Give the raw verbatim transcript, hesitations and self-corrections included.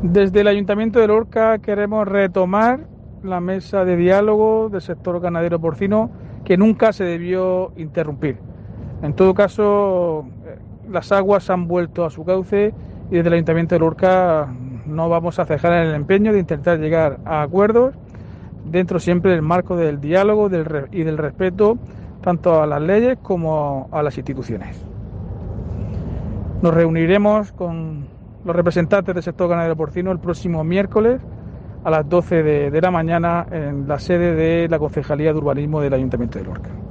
Desde el Ayuntamiento de Lorca queremos retomar la mesa de diálogo del sector ganadero porcino que nunca se debió interrumpir. En todo caso, las aguas han vuelto a su cauce y desde el Ayuntamiento de Lorca no vamos a cejar en el empeño de intentar llegar a acuerdos dentro siempre del marco del diálogo del y del respeto tanto a las leyes como a las instituciones. Nos reuniremos con los representantes del sector ganadero porcino el próximo miércoles a las doce de, de la mañana en la sede de la Concejalía de Urbanismo del Ayuntamiento de Lorca.